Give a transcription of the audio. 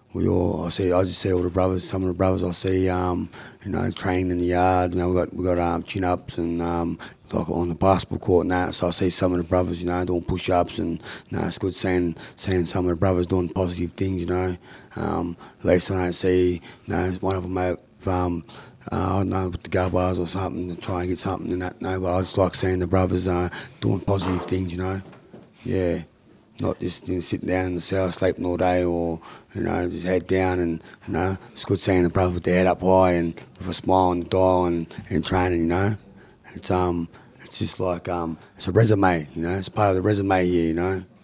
I just see all the brothers. Some of the brothers I see, training in the yard. We got chin ups and like on the basketball court and that. So I see some of the brothers, doing push ups and it's good seeing some of the brothers doing positive things. At least I don't see, one of them have, I don't know, with the go bars or something to try and get something in that. No, but I just like seeing the brothers doing positive things. Yeah. Not just sitting down in the cell sleeping all day, or just head down. And it's good seeing the brother with their head up high and with a smile on the dial and training. It's just like it's a resume. It's part of the resume here.